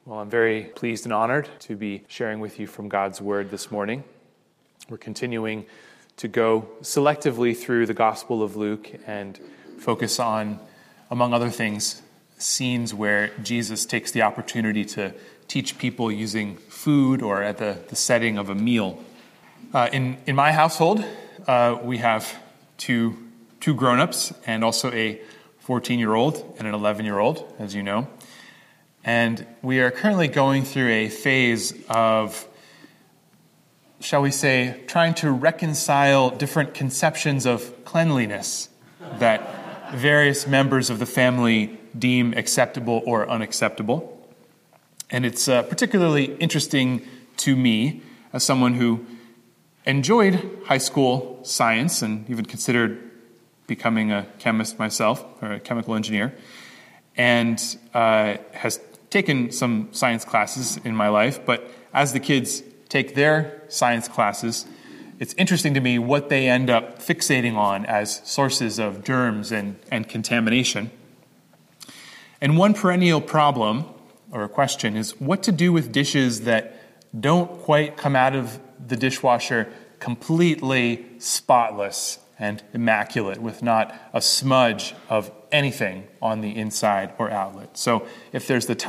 Well, I'm very pleased and honored to be sharing with you from God's Word this morning. We're continuing to go selectively through the Gospel of Luke and focus on, among other things, scenes where Jesus takes the opportunity to teach people using food or at the setting of a meal. In my household, we have two grown-ups and also a 14-year-old and an 11-year-old, as you know. And we are currently going through a phase of, shall we say, trying to reconcile different conceptions of cleanliness that various members of the family deem acceptable or unacceptable. And it's particularly interesting to me as someone who enjoyed high school science and even considered becoming a chemist myself, or a chemical engineer, and has taken some science classes in my life, but as the kids take their science classes, it's interesting to me what they end up fixating on as sources of germs and contamination. And one perennial problem, or a question, is what to do with dishes that don't quite come out of the dishwasher completely spotless and immaculate, with not a smudge of anything on the inside or outlet. So if there's the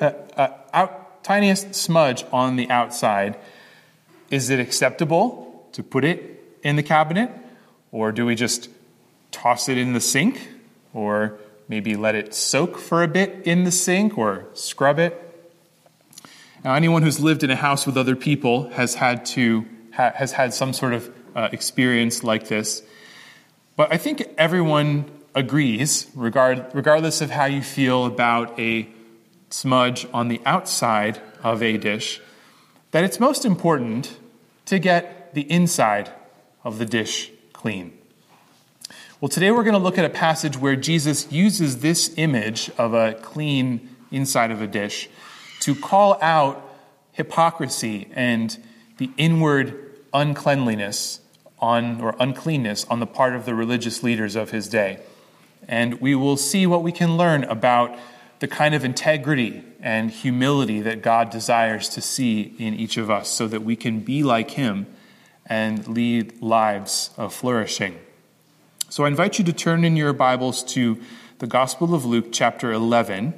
tiniest smudge on the outside, is it acceptable to put it in the cabinet? Or do we just toss it in the sink? Or maybe let it soak for a bit in the sink or scrub it? Now, anyone who's lived in a house with other people has had some sort of experience like this. But I think everyone agrees, regardless of how you feel about a smudge on the outside of a dish, that it's most important to get the inside of the dish clean. Well, today we're going to look at a passage where Jesus uses this image of a clean inside of a dish to call out hypocrisy and the inward uncleanness on the part of the religious leaders of his day. And we will see what we can learn about the kind of integrity and humility that God desires to see in each of us so that we can be like him and lead lives of flourishing. So I invite you to turn in your Bibles to the Gospel of Luke, chapter 11.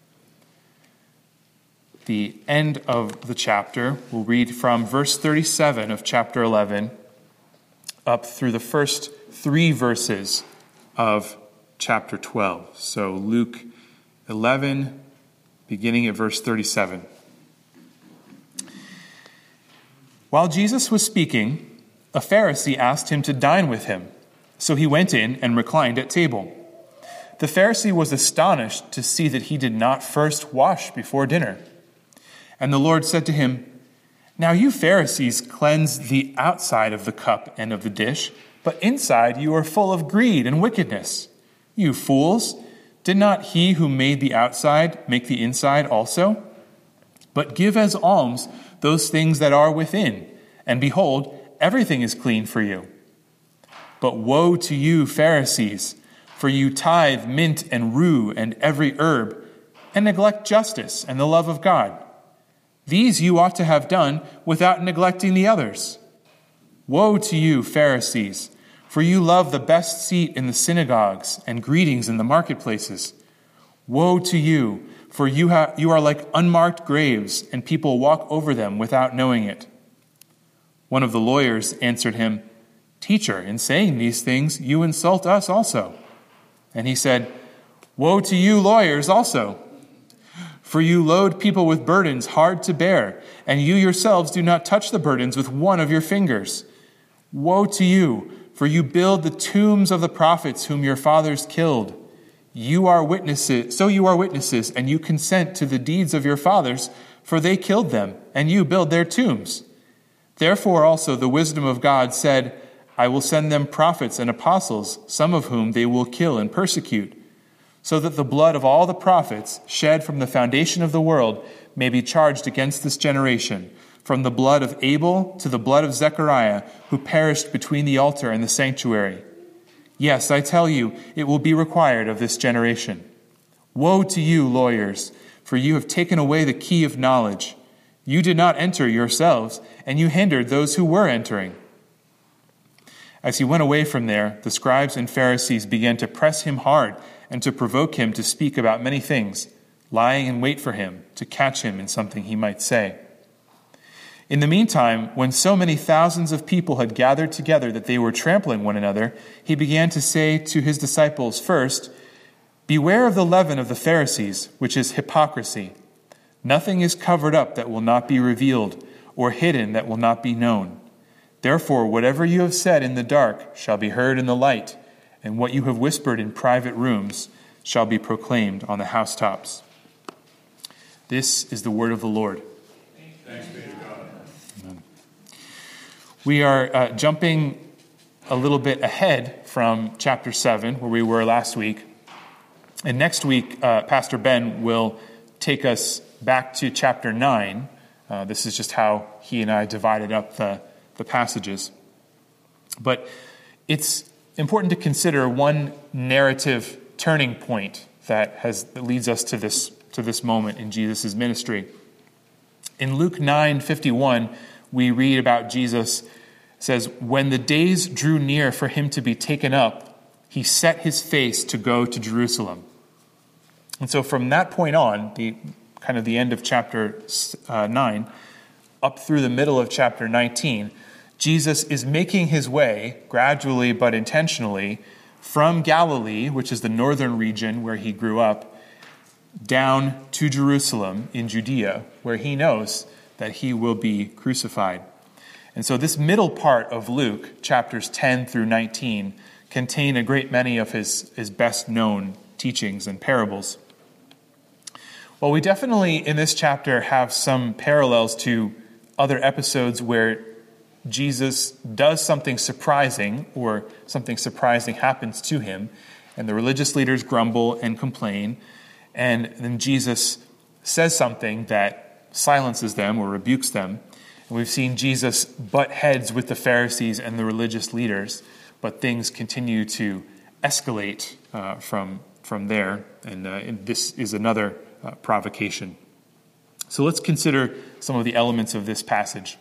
The end of the chapter, we'll read from verse 37 of chapter 11 up through the first 3 verses of chapter 12. So Luke 11, beginning at verse 37. While Jesus was speaking, a Pharisee asked him to dine with him. So he went in and reclined at table. The Pharisee was astonished to see that he did not first wash before dinner. And the Lord said to him, "Now you Pharisees cleanse the outside of the cup and of the dish, but inside you are full of greed and wickedness. You fools, did not he who made the outside make the inside also? But give as alms those things that are within, and behold, everything is clean for you. But woe to you, Pharisees, for you tithe mint and rue and every herb, and neglect justice and the love of God. These you ought to have done without neglecting the others. Woe to you, Pharisees, for you love the best seat in the synagogues and greetings in the marketplaces. Woe to you, for you are like unmarked graves, and people walk over them without knowing it." One of the lawyers answered him, "Teacher, in saying these things, you insult us also." And he said, "Woe to you, lawyers, also! For you load people with burdens hard to bear, and you yourselves do not touch the burdens with one of your fingers. Woe to you, for you build the tombs of the prophets whom your fathers killed. You are witnesses, and you consent to the deeds of your fathers, for they killed them, and you build their tombs. Therefore also the wisdom of God said, I will send them prophets and apostles, some of whom they will kill and persecute, so that the blood of all the prophets shed from the foundation of the world may be charged against this generation, from the blood of Abel to the blood of Zechariah, who perished between the altar and the sanctuary. Yes, I tell you, it will be required of this generation. Woe to you, lawyers, for you have taken away the key of knowledge. You did not enter yourselves, and you hindered those who were entering." As he went away from there, the scribes and Pharisees began to press him hard and to provoke him to speak about many things, lying in wait for him to catch him in something he might say. In the meantime, when so many thousands of people had gathered together that they were trampling one another, he began to say to his disciples, "First, beware of the leaven of the Pharisees, which is hypocrisy. Nothing is covered up that will not be revealed, or hidden that will not be known. Therefore, whatever you have said in the dark shall be heard in the light, and what you have whispered in private rooms shall be proclaimed on the housetops." This is the word of the Lord. Thanks be to God. Amen. We are jumping a little bit ahead from chapter 7, where we were last week. And next week, Pastor Ben will take us back to chapter 9. This is just how he and I divided up the passages. But it's important to consider one narrative turning point that leads us to this moment in Jesus' ministry. In Luke 9:51, we read about Jesus. It says, "When the days drew near for him to be taken up, he set his face to go to Jerusalem." And so from that point on, the end of chapter 9, up through the middle of chapter 19, Jesus is making his way, gradually but intentionally, from Galilee, which is the northern region where he grew up, down to Jerusalem in Judea, where he knows that he will be crucified. And so this middle part of Luke, chapters 10 through 19, contain a great many of his best-known teachings and parables. Well, we definitely, in this chapter, have some parallels to other episodes where Jesus does something surprising, or something surprising happens to him, and the religious leaders grumble and complain, and then Jesus says something that silences them or rebukes them. And we've seen Jesus butt heads with the Pharisees and the religious leaders, but things continue to escalate from there, and this is another provocation. So let's consider some of the elements of this passage.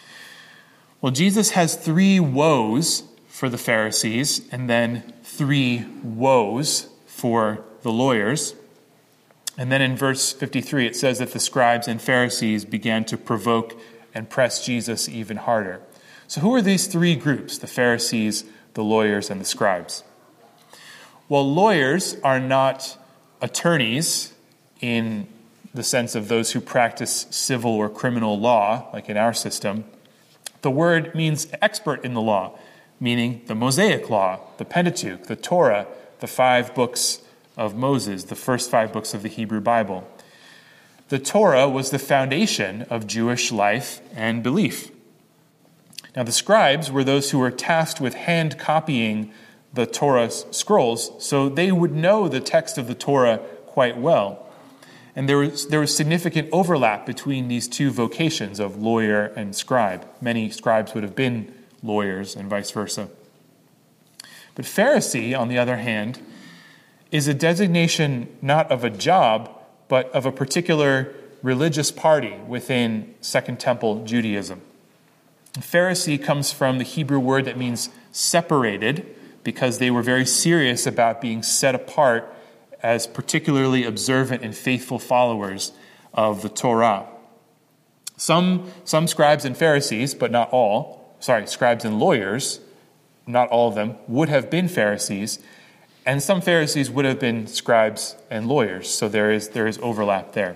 Well, Jesus has 3 woes for the Pharisees and then 3 woes for the lawyers. And then in verse 53, it says that the scribes and Pharisees began to provoke and press Jesus even harder. So who are these 3 groups, the Pharisees, the lawyers, and the scribes? Well, lawyers are not attorneys in the sense of those who practice civil or criminal law, like in our system. The word means expert in the law, meaning the Mosaic law, the Pentateuch, the Torah, the 5 books of Moses, the first 5 books of the Hebrew Bible. The Torah was the foundation of Jewish life and belief. Now, the scribes were those who were tasked with hand copying the Torah scrolls, so they would know the text of the Torah quite well. And there was significant overlap between these 2 vocations of lawyer and scribe. Many scribes would have been lawyers and vice versa. But Pharisee, on the other hand, is a designation not of a job, but of a particular religious party within Second Temple Judaism. Pharisee comes from the Hebrew word that means separated, because they were very serious about being set apart as particularly observant and faithful followers of the Torah. Some scribes and Pharisees, but not all, scribes and lawyers, not all of them, would have been Pharisees, and some Pharisees would have been scribes and lawyers, so there is overlap there.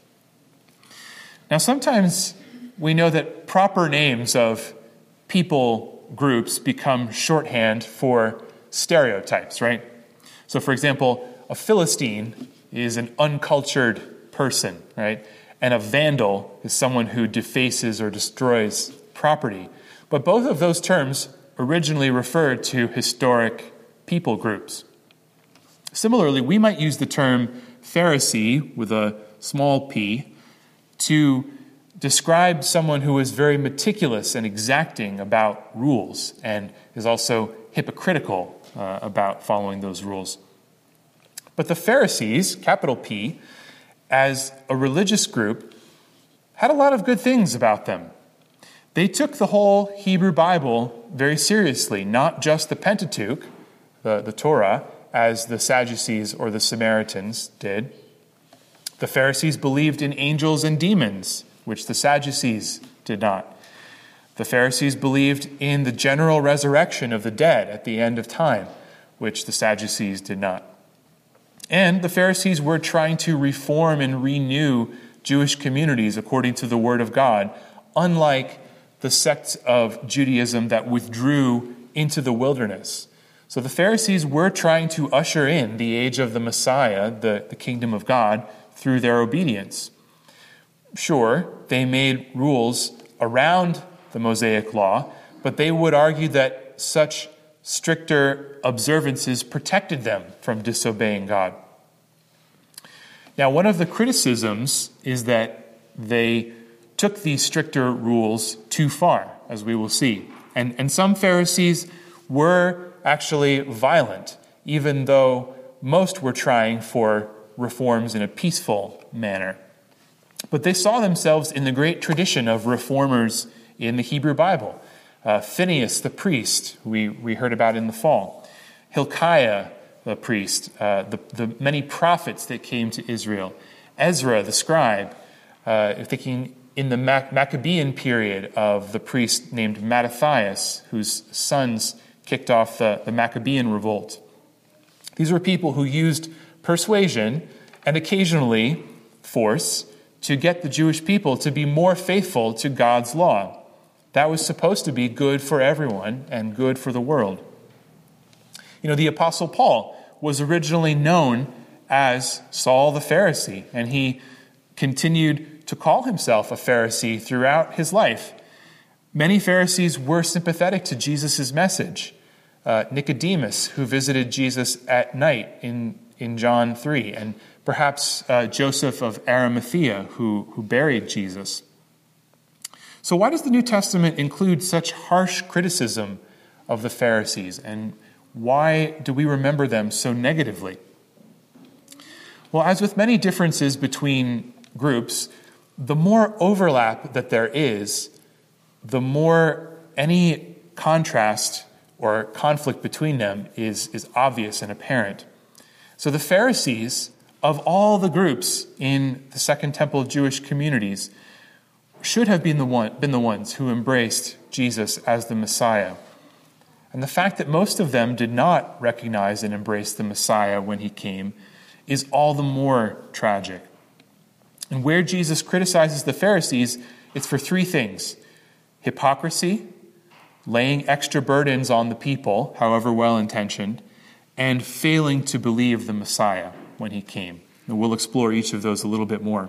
Now, sometimes we know that proper names of people groups become shorthand for stereotypes, right? So, for example, a Philistine is an uncultured person, right? And a vandal is someone who defaces or destroys property. But both of those terms originally referred to historic people groups. Similarly, we might use the term Pharisee with a small p to describe someone who is very meticulous and exacting about rules and is also hypocritical about following those rules. But the Pharisees, capital P, as a religious group, had a lot of good things about them. They took the whole Hebrew Bible very seriously, not just the Pentateuch, the Torah, as the Sadducees or the Samaritans did. The Pharisees believed in angels and demons, which the Sadducees did not. The Pharisees believed in the general resurrection of the dead at the end of time, which the Sadducees did not. And the Pharisees were trying to reform and renew Jewish communities according to the Word of God, unlike the sects of Judaism that withdrew into the wilderness. So the Pharisees were trying to usher in the age of the Messiah, the kingdom of God, through their obedience. Sure, they made rules around the Mosaic law, but they would argue that such stricter observances protected them from disobeying God. Now, one of the criticisms is that they took these stricter rules too far, as we will see. And some Pharisees were actually violent, even though most were trying for reforms in a peaceful manner. But they saw themselves in the great tradition of reformers in the Hebrew Bible. Phinehas, the priest, we heard about in the fall. Hilkiah, the priest. The many prophets that came to Israel. Ezra, the scribe. Thinking in the Maccabean period of the priest named Mattathias, whose sons kicked off the Maccabean revolt. These were people who used persuasion and occasionally force to get the Jewish people to be more faithful to God's law. That was supposed to be good for everyone and good for the world. You know, the Apostle Paul was originally known as Saul the Pharisee, and he continued to call himself a Pharisee throughout his life. Many Pharisees were sympathetic to Jesus' message. Nicodemus, who visited Jesus at night in John 3, and perhaps Joseph of Arimathea, who buried Jesus. So why does the New Testament include such harsh criticism of the Pharisees, and why do we remember them so negatively? Well, as with many differences between groups, the more overlap that there is, the more any contrast or conflict between them is obvious and apparent. So the Pharisees, of all the groups in the Second Temple Jewish communities, should have been the ones who embraced Jesus as the Messiah. And the fact that most of them did not recognize and embrace the Messiah when he came is all the more tragic. And where Jesus criticizes the Pharisees, it's for three things: hypocrisy, laying extra burdens on the people, however well-intentioned, and failing to believe the Messiah when he came. And we'll explore each of those a little bit more.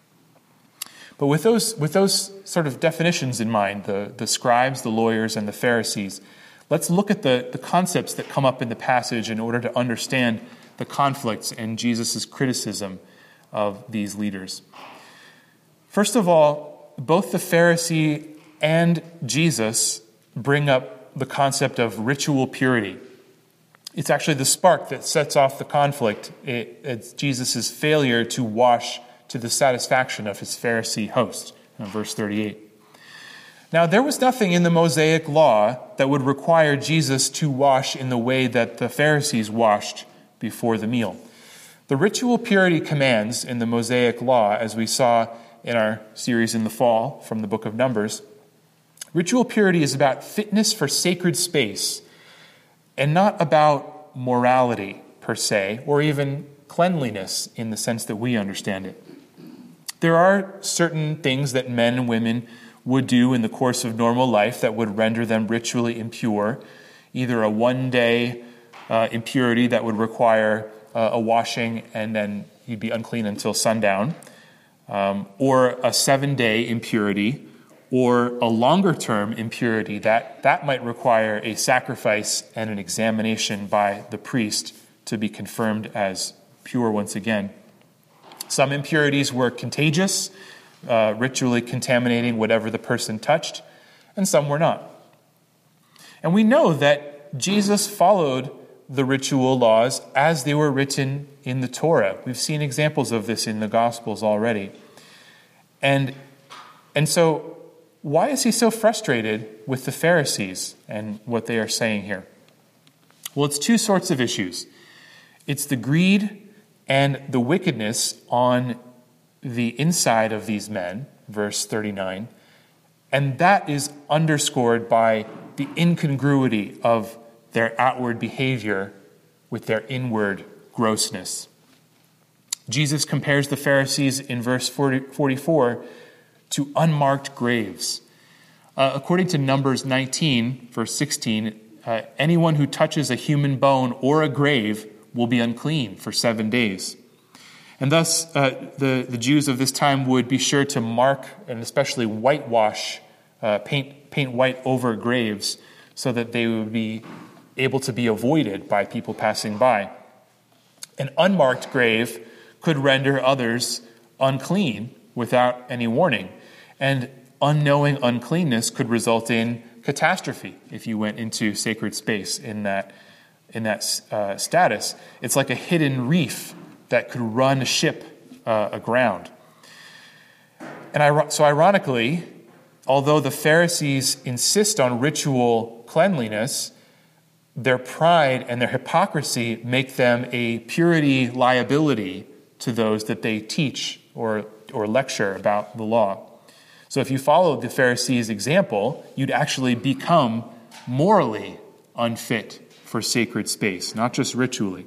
But with those sort of definitions in mind, the scribes, the lawyers, and the Pharisees, let's look at the concepts that come up in the passage in order to understand the conflicts and Jesus' criticism of these leaders. First of all, both the Pharisee and Jesus bring up the concept of ritual purity. It's actually the spark that sets off the conflict. It's Jesus' failure to wash to the satisfaction of his Pharisee host, in verse 38. Now, there was nothing in the Mosaic law that would require Jesus to wash in the way that the Pharisees washed before the meal. The ritual purity commands in the Mosaic law, as we saw in our series in the fall from the book of Numbers, ritual purity is about fitness for sacred space and not about morality per se, or even cleanliness in the sense that we understand it. There are certain things that men and women would do in the course of normal life that would render them ritually impure, either a one-day impurity that would require a washing and then you'd be unclean until sundown, or a 7-day impurity, or a longer-term impurity that might require a sacrifice and an examination by the priest to be confirmed as pure once again. Some impurities were contagious, ritually contaminating whatever the person touched, and some were not. And we know that Jesus followed the ritual laws as they were written in the Torah. We've seen examples of this in the Gospels already. And so why is he so frustrated with the Pharisees and what they are saying here? Well, it's two sorts of issues. It's the greed and the wickedness on the inside of these men, verse 39, and that is underscored by the incongruity of their outward behavior with their inward grossness. Jesus compares the Pharisees in verse 44 to unmarked graves. According to Numbers 19, verse 16, anyone who touches a human bone or a grave will be unclean for 7 days. And thus, the Jews of this time would be sure to mark and especially whitewash, paint white over graves so that they would be able to be avoided by people passing by. An unmarked grave could render others unclean without any warning. And unknowing uncleanness could result in catastrophe if you went into sacred space in that status. It's like a hidden reef that could run a ship aground. And so ironically, although the Pharisees insist on ritual cleanliness, their pride and their hypocrisy make them a purity liability to those that they teach or lecture about the law. So if you followed the Pharisees' example, you'd actually become morally unfit for sacred space, not just ritually.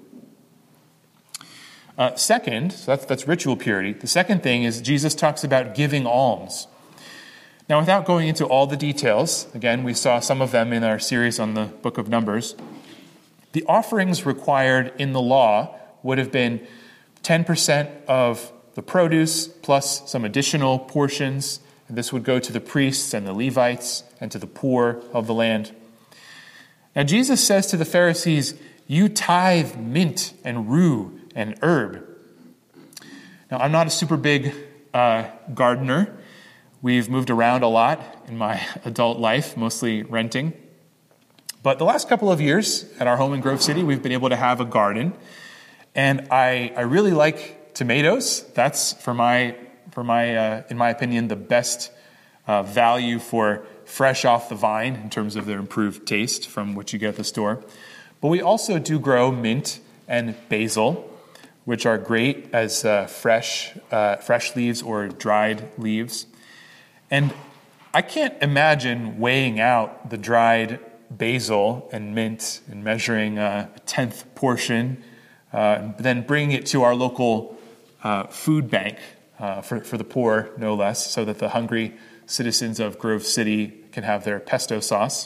Second, so that's ritual purity. The second thing is Jesus talks about giving alms. Now, without going into all the details, again, we saw some of them in our series on the book of Numbers, the offerings required in the law would have been 10% of the produce plus some additional portions. And this would go to the priests and the Levites and to the poor of the land. Now, Jesus says to the Pharisees, "You tithe mint and rue and herb." Now, I'm not a super big gardener. We've moved around a lot in my adult life, mostly renting. But the last couple of years at our home in Grove City, we've been able to have a garden. And I really like tomatoes. That's, in my opinion, the best value for fresh off the vine in terms of their improved taste from what you get at the store. But we also do grow mint and basil, which are great as fresh leaves or dried leaves. And I can't imagine weighing out the dried basil and mint and measuring a 10th portion, then bringing it to our local food bank for the poor, no less, so that the hungry citizens of Grove City can have their pesto sauce.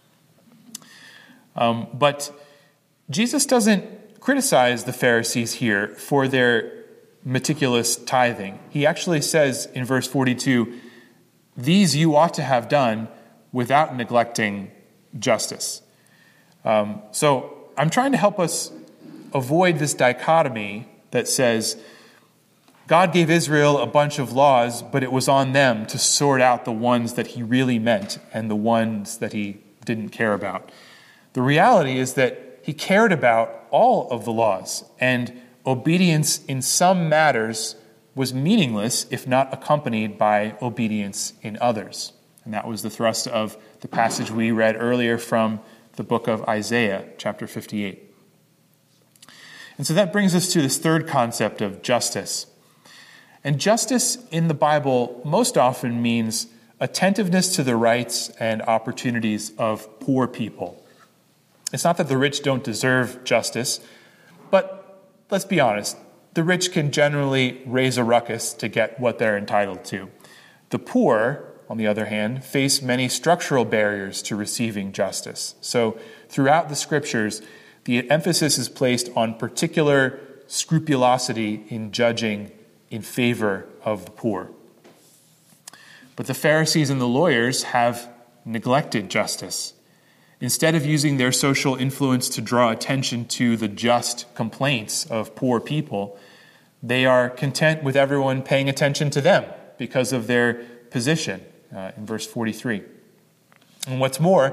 But Jesus doesn't criticize the Pharisees here for their meticulous tithing. He actually says in verse 42, "These you ought to have done without neglecting justice." So I'm trying to help us avoid this dichotomy that says God gave Israel a bunch of laws, but it was on them to sort out the ones that he really meant and the ones that he didn't care about. The reality is that he cared about all of the laws, and obedience in some matters was meaningless if not accompanied by obedience in others. And that was the thrust of the passage we read earlier from the book of Isaiah, chapter 58. And so that brings us to this third concept of justice. And justice in the Bible most often means attentiveness to the rights and opportunities of poor people. It's not that the rich don't deserve justice, but let's be honest, the rich can generally raise a ruckus to get what they're entitled to. The poor, on the other hand, face many structural barriers to receiving justice. So throughout the scriptures, the emphasis is placed on particular scrupulosity in judging in favor of the poor. But the Pharisees and the lawyers have neglected justice. Instead of using their social influence to draw attention to the just complaints of poor people, they are content with everyone paying attention to them because of their position, in verse 43. And what's more,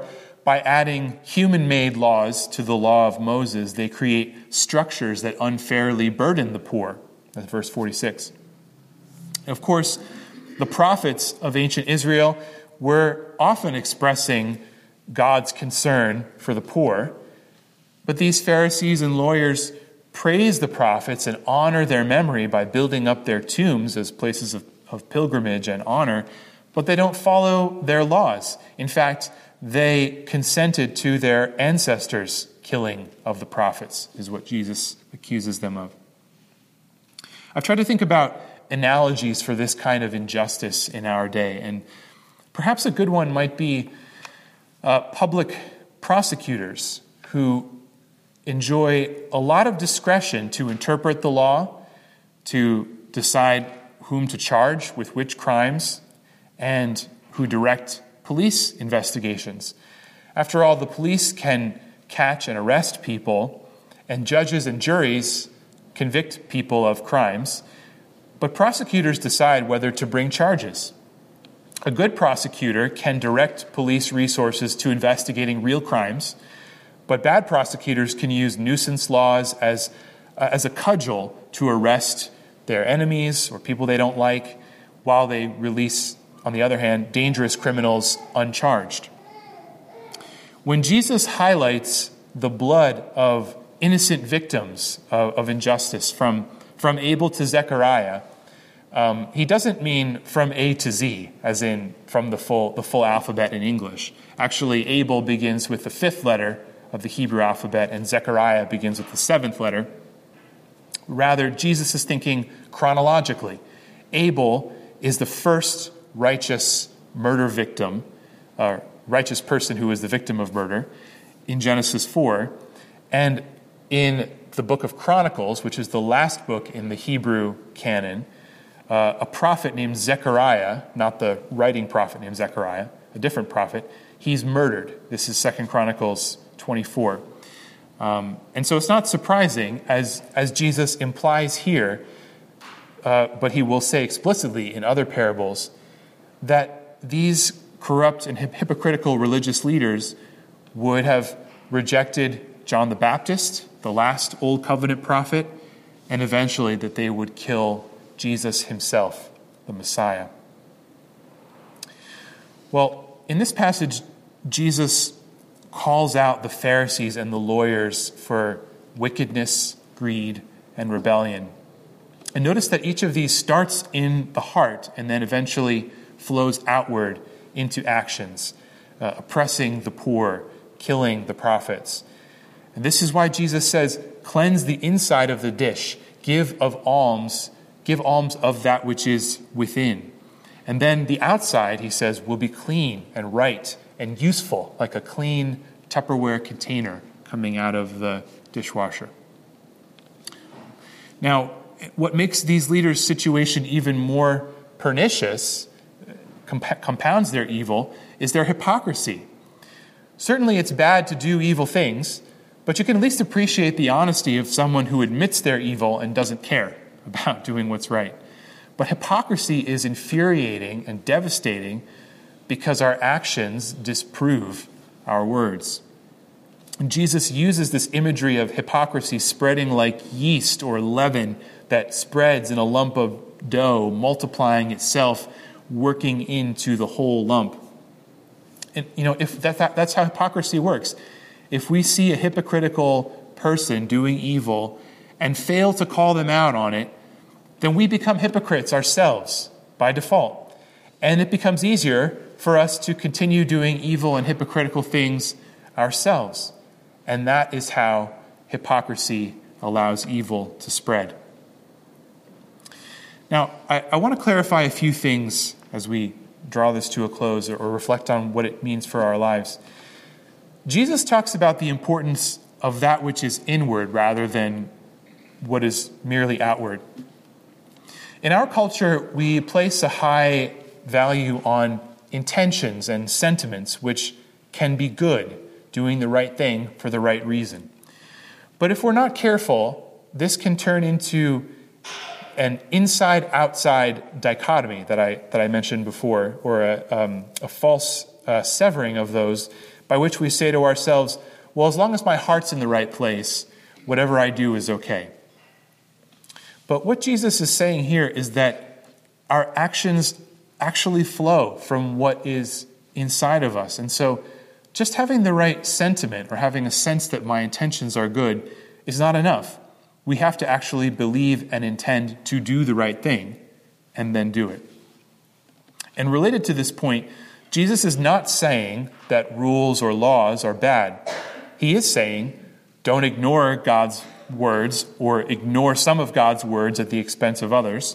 by adding human-made laws to the law of Moses, they create structures that unfairly burden the poor. That's verse 46. Of course, the prophets of ancient Israel were often expressing God's concern for the poor, but these Pharisees and lawyers praise the prophets and honor their memory by building up their tombs as places of pilgrimage and honor, but they don't follow their laws. In fact, they consented to their ancestors' killing of the prophets, is what Jesus accuses them of. I've tried to think about analogies for this kind of injustice in our day, and perhaps a good one might be public prosecutors who enjoy a lot of discretion to interpret the law, to decide whom to charge with which crimes, and who direct police investigations. After all, the police can catch and arrest people, and judges and juries convict people of crimes, but prosecutors decide whether to bring charges. A good prosecutor can direct police resources to investigating real crimes, but bad prosecutors can use nuisance laws as a cudgel to arrest their enemies or people they don't like, while they release, on the other hand, dangerous criminals uncharged. When Jesus highlights the blood of innocent victims of injustice from Abel to Zechariah, he doesn't mean from A to Z, as in from the full alphabet in English. Actually, Abel begins with the 5th letter of the Hebrew alphabet, and Zechariah begins with the 7th letter. Rather, Jesus is thinking chronologically. Abel is the first righteous murder victim, righteous person who was the victim of murder in Genesis 4. And in the book of Chronicles, which is the last book in the Hebrew canon, a prophet named Zechariah, not the writing prophet named Zechariah, a different prophet, he's murdered. This is 2 Chronicles 24. And so it's not surprising, as Jesus implies here, but he will say explicitly in other parables, that these corrupt and hypocritical religious leaders would have rejected John the Baptist, the last Old Covenant prophet, and eventually that they would kill Jesus himself, the Messiah. Well, in this passage, Jesus calls out the Pharisees and the lawyers for wickedness, greed, and rebellion. And notice that each of these starts in the heart and then eventually flows outward into actions, oppressing the poor, killing the prophets. And this is why Jesus says, cleanse the inside of the dish, give alms of that which is within. And then the outside, he says, will be clean and right and useful, like a clean Tupperware container coming out of the dishwasher. Now, what makes these leaders' situation even more pernicious, compounds their evil, is their hypocrisy. Certainly it's bad to do evil things, but you can at least appreciate the honesty of someone who admits their evil and doesn't care about doing what's right. But hypocrisy is infuriating and devastating because our actions disprove our words. And Jesus uses this imagery of hypocrisy spreading like yeast or leaven that spreads in a lump of dough, multiplying itself, working into the whole lump. And if that's how hypocrisy works. If we see a hypocritical person doing evil and fail to call them out on it, then we become hypocrites ourselves by default. And it becomes easier for us to continue doing evil and hypocritical things ourselves. And that is how hypocrisy allows evil to spread. Now, I want to clarify a few things as we draw this to a close or reflect on what it means for our lives. Jesus talks about the importance of that which is inward rather than what is merely outward. In our culture, we place a high value on intentions and sentiments, which can be good, doing the right thing for the right reason. But if we're not careful, this can turn into an inside-outside dichotomy that I mentioned before, or a false severing of those by which we say to ourselves, well, as long as my heart's in the right place, whatever I do is okay. But what Jesus is saying here is that our actions actually flow from what is inside of us. And so just having the right sentiment or having a sense that my intentions are good is not enough. We have to actually believe and intend to do the right thing and then do it. And related to this point, Jesus is not saying that rules or laws are bad. He is saying, don't ignore God's words or ignore some of God's words at the expense of others,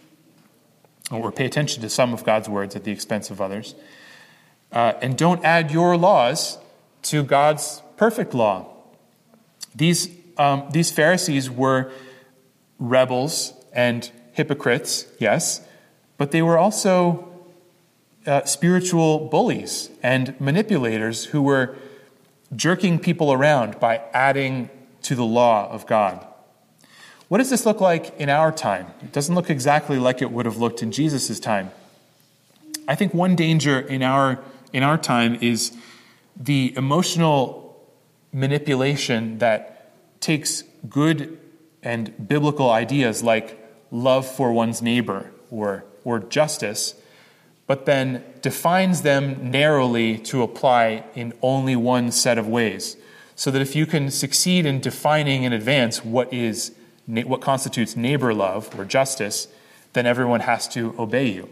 or pay attention to some of God's words at the expense of others. And don't add your laws to God's perfect law. These Pharisees were rebels and hypocrites, yes, but they were also spiritual bullies and manipulators who were jerking people around by adding to the law of God. What does this look like in our time? It doesn't look exactly like it would have looked in Jesus' time. I think one danger in our time is the emotional manipulation that takes good and biblical ideas like love for one's neighbor or justice, but then defines them narrowly to apply in only one set of ways. So that if you can succeed in defining in advance what constitutes neighbor love or justice, then everyone has to obey you.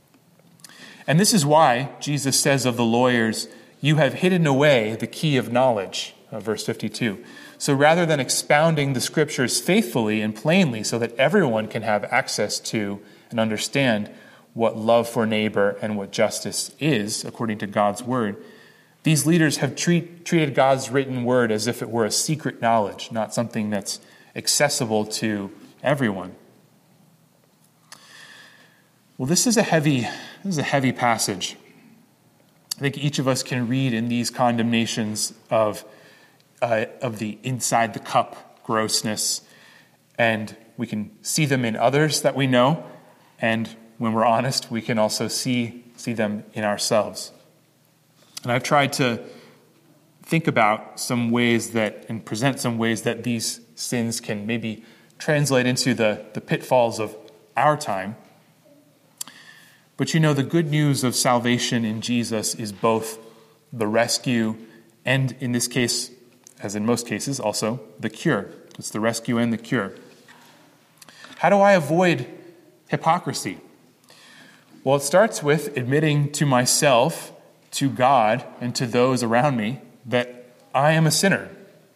And this is why Jesus says of the lawyers, you have hidden away the key of knowledge, verse 52. So rather than expounding the scriptures faithfully and plainly so that everyone can have access to and understand what love for neighbor and what justice is, according to God's word, these leaders have treated God's written word as if it were a secret knowledge, not something that's accessible to everyone. Well, this is a heavy passage. I think each of us can read in these condemnations of the inside the cup grossness, and we can see them in others that we know, and when we're honest, we can also see them in ourselves. And I've tried to think about some ways and present some ways that these sins can maybe translate into the pitfalls of our time. But the good news of salvation in Jesus is both the rescue and, in this case, as in most cases, also the cure. It's the rescue and the cure. How do I avoid hypocrisy? Well, it starts with admitting to myself, to God, and to those around me that I am a sinner.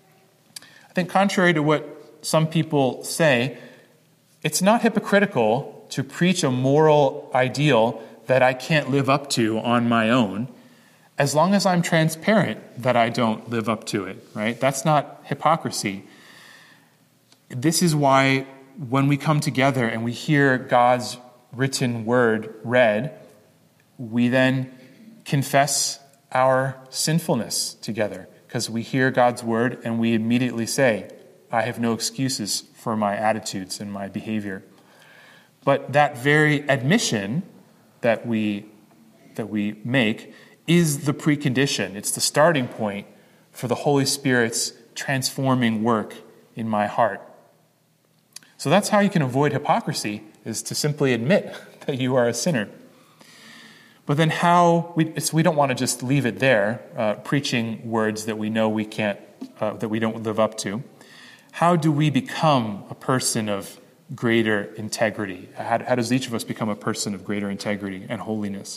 I think contrary to what some people say, it's not hypocritical to preach a moral ideal that I can't live up to on my own, as long as I'm transparent that I don't live up to it, right? That's not hypocrisy. This is why when we come together and we hear God's written word read, we then confess our sinfulness together, because we hear God's word and we immediately say, I have no excuses for my attitudes and my behavior. But that very admission that we make is the precondition. It's the starting point for the Holy Spirit's transforming work in my heart. So that's how you can avoid hypocrisy, is to simply admit that you are a sinner. But then we don't want to just leave it there, preaching words that we know we can't, that we don't live up to. How do we become a person of greater integrity? How does each of us become a person of greater integrity and holiness?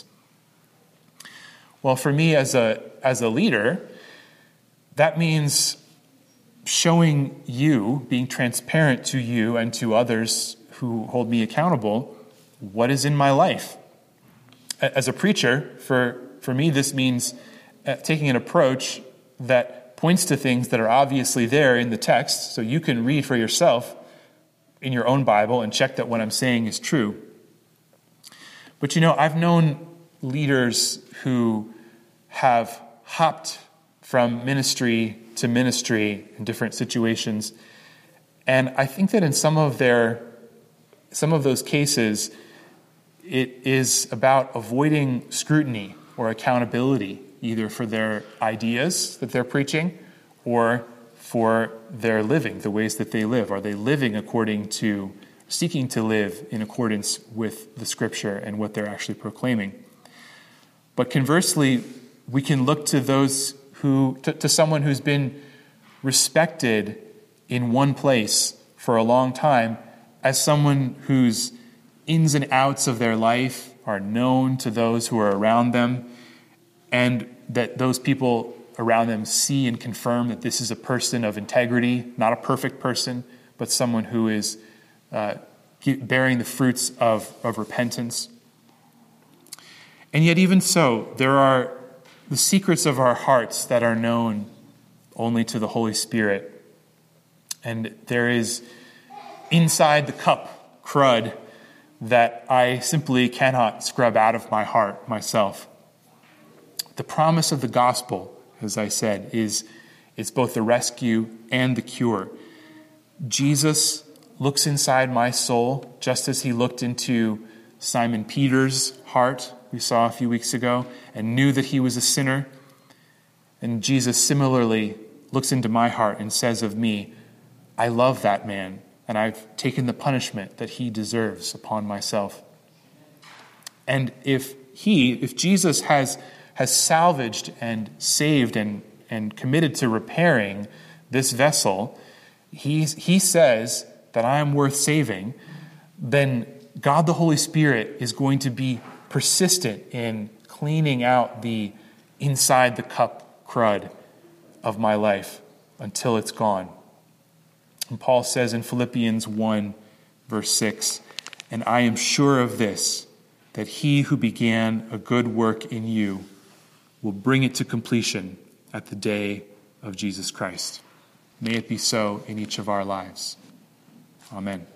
Well, for me as a leader, that means showing you, being transparent to you and to others who hold me accountable, what is in my life. As a preacher, for me, this means taking an approach that points to things that are obviously there in the text, so you can read for yourself in your own Bible and check that what I'm saying is true. But I've known leaders who have hopped from ministry to ministry in different situations, and I think that in some of those cases, it is about avoiding scrutiny or accountability either for their ideas that they're preaching or for their living, the ways that they live. Are they seeking to live in accordance with the Scripture and what they're actually proclaiming? But conversely, we can look to to someone who's been respected in one place for a long time as someone whose ins and outs of their life are known to those who are around them, and that those people around them see and confirm that this is a person of integrity, not a perfect person, but someone who is bearing the fruits of repentance. And yet even so, there are the secrets of our hearts that are known only to the Holy Spirit. And there is inside the cup crud that I simply cannot scrub out of my heart myself. The promise of the gospel, as I said, is it's both the rescue and the cure. Jesus looks inside my soul just as he looked into Simon Peter's heart, we saw a few weeks ago, and knew that he was a sinner. And Jesus similarly looks into my heart and says of me, I love that man, and I've taken the punishment that he deserves upon myself. And if Jesus has salvaged and saved and committed to repairing this vessel, he says that I am worth saving, then God the Holy Spirit is going to be persistent in cleaning out the inside the cup crud of my life until it's gone. And Paul says in Philippians 1, verse 6, and I am sure of this, that he who began a good work in you will bring it to completion at the day of Jesus Christ. May it be so in each of our lives. Amen.